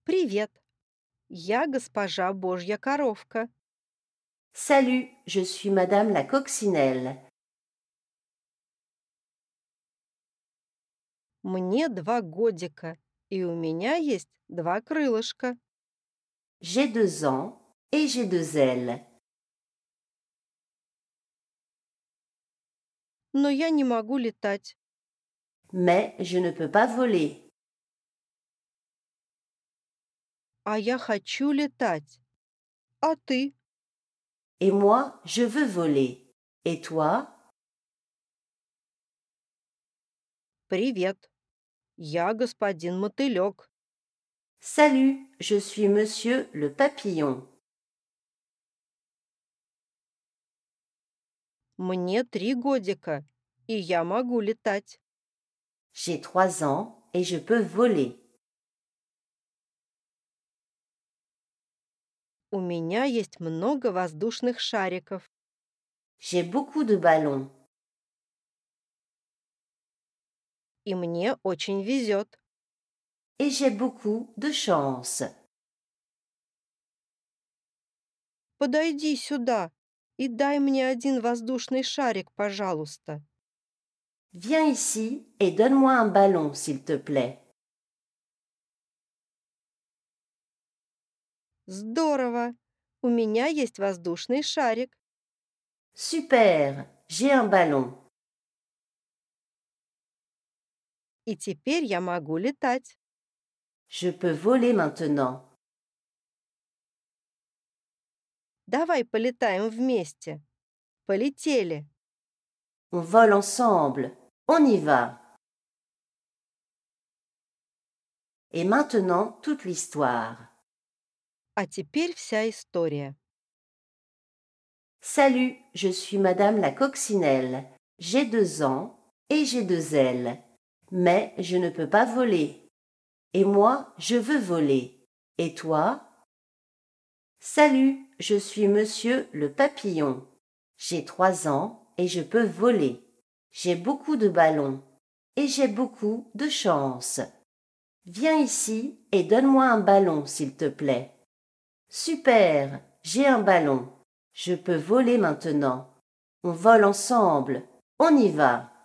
Привет, я госпожа Божья коровка. Salut, je suis Madame la coccinelle. Мне 2 годика, и у меня есть 2 крылышка. J'ai 2 ans et j'ai 2 ailes. Но я не могу летать. Mais je ne peux pas voler. А я хочу летать. А ты? Et moi, je veux voler. Et toi? Привет, я господин мотылек. Salut, je suis Monsieur le papillon. Мне 3 годика, и я могу летать. J'ai 3 ans et je peux voler. У меня есть много воздушных шариков. J'ai beaucoup de ballons. И мне очень везет. Et j'ai beaucoup de chance. Подойди сюда и дай мне один воздушный шарик, пожалуйста. Viens ici et donne-moi un ballon, s'il te plaît. Здорово! У меня есть воздушный шарик. Super, j'ai un ballon. И теперь я могу летать. Je peux voler maintenant. Давай полетаем вместе. Полетели. On vole ensemble. On y va. Et maintenant, toute l'histoire. А теперь вся история. Salut, je suis Madame la coccinelle. J'ai 2 ans et j'ai 2 ailes. Mais je ne peux pas voler. Et moi, je veux voler. Et toi? Salut, je suis Monsieur le papillon. J'ai 3 ans et je peux voler. J'ai beaucoup de ballons. Et j'ai beaucoup de chance. Viens ici et donne-moi un ballon, s'il te plaît. Super, j'ai un ballon. Je peux voler maintenant. On vole ensemble. On y va.